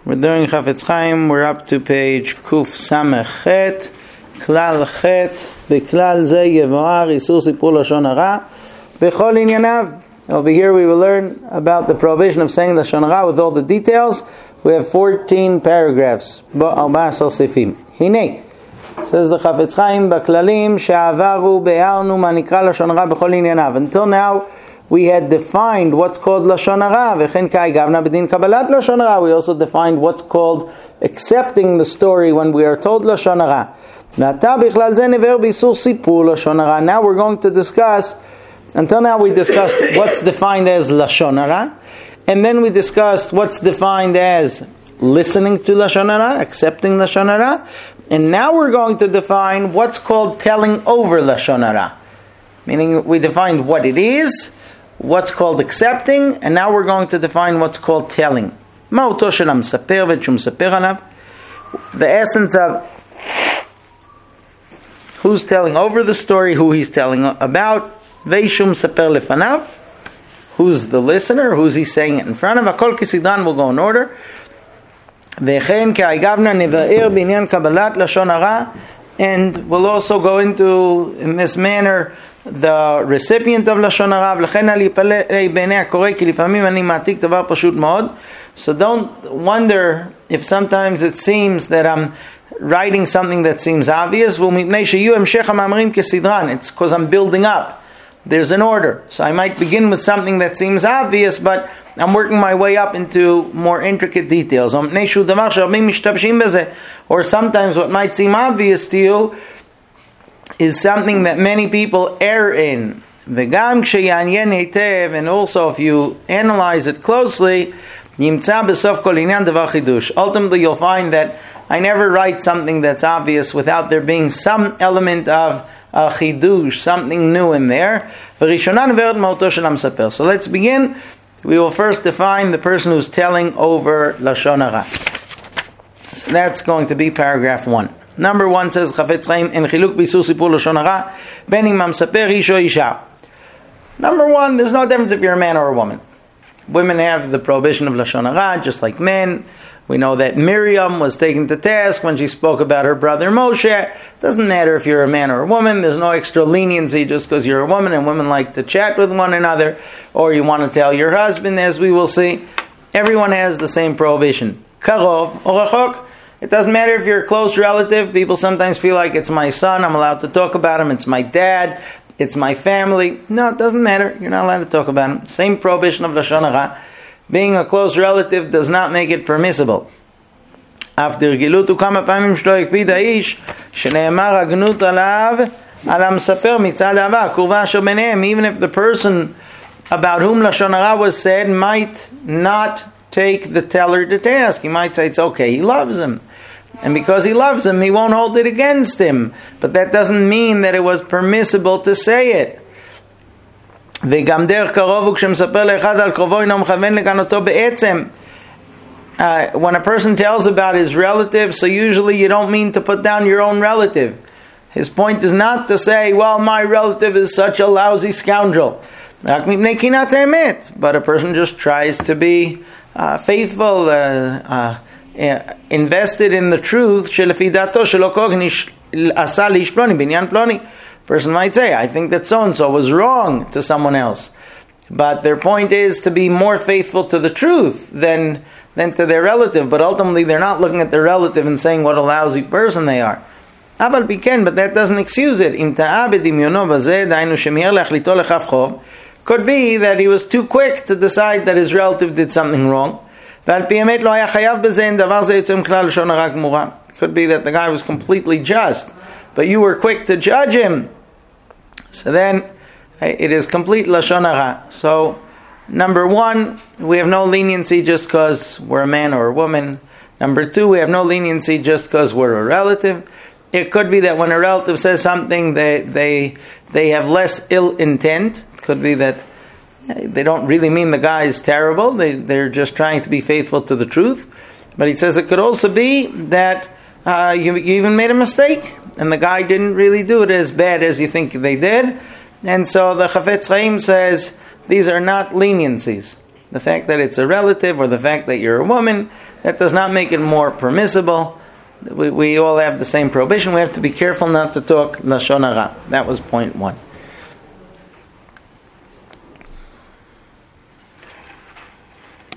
We're doing Chafetz Chaim. We're up to page Kuf Samech Chet. Klal Chet. Beklal Ze Yevoar Isur Sipur Lashon Hara. Bechol Inyanav. Over here we will learn about the prohibition of saying Lashon Hara with all the details. We have 14 paragraphs. Ba'arba'asar Sifim. Hine. Says the Chafetz Chaim, Baklalim She'avaru Be'arnu Manikra Lashon Hara Bechol Inyanav. Until now, we had defined what's called Lashon Hara. V'chen kai gavna b'din kabbalat Lashon Hara. We also defined what's called accepting the story when we are told Lashon Hara. Now we're going to discuss, until now we discussed what's defined as Lashon Hara, and then we discussed what's defined as listening to Lashon Hara, accepting Lashon Hara, and now we're going to define what's called telling over Lashon Hara. Meaning we defined what it is, what's called accepting, and now we're going to define what's called telling. The essence of who's telling over the story, who he's telling about, who's the listener, who's he saying it in front of. Akol Kisidran will go in order. And we'll also go into, in this manner, the recipient of Lashon Hara. So don't wonder if sometimes it seems that I'm writing something that seems obvious. It's because I'm building up. There's an order. So I might begin with something that seems obvious, but I'm working my way up into more intricate details. Or sometimes what might seem obvious to you is something that many people err in. And also if you analyze it closely, ultimately you'll find that I never write something that's obvious without there being some element of chidush, something new in there. So let's begin. We will first define the person who's telling over Lashon Hara. So that's going to be paragraph 1. Number 1 says, Chafetz Chaim, en chiluk b'isur sipur Lashon Hara, ben im hamsaper ish o isha. Number 1, there's no difference if you're a man or a woman. Women have the prohibition of Lashon Hara, just like men. We know that Miriam was taken to task when she spoke about her brother Moshe. Doesn't matter if you're a man or a woman. There's no extra leniency just because you're a woman, and women like to chat with one another, or you want to tell your husband, as we will see. Everyone has the same prohibition. Karov or rachok. It doesn't matter if you're a close relative. People sometimes feel like it's my son, I'm allowed to talk about him. It's my dad, it's my family. No, it doesn't matter. You're not allowed to talk about him. Same prohibition of Lashon Hara. Being a close relative does not make it permissible. After gilutu kama pamim shlo yakpid haish shene'emar hagnut alav al hamsaper mitzad hava kurva asher b'neihem. Even if the person about whom Lashon Hara was said might not take the teller to task. He might say it's okay, he loves him. And because he loves him, he won't hold it against him. But that doesn't mean that it was permissible to say it. When a person tells about his relative, so usually you don't mean to put down your own relative. His point is not to say, well, my relative is such a lousy scoundrel. But a person just tries to be faithful, invested in the truth. Person might say, I think that so-and-so was wrong to someone else. But their point is to be more faithful to the truth than to their relative. But ultimately they're not looking at their relative and saying what a lousy person they are. But that doesn't excuse it. Could be that he was too quick to decide that his relative did something wrong. Could be that the guy was completely just, but you were quick to judge him. So then it is complete Lashon Hara. So number 1, we have no leniency just because we're a man or a woman. Number 2, we have no leniency just because we're a relative. It could be that when a relative says something, they have less ill intent. It could be that they don't really mean the guy is terrible. They're just trying to be faithful to the truth. But he says it could also be that you even made a mistake, and the guy didn't really do it as bad as you think they did. And so the Chafetz Chaim says these are not leniencies. The fact that it's a relative or the fact that you're a woman, that does not make it more permissible. We all have the same prohibition. We have to be careful not to talk Lashon Hara. That was point 1.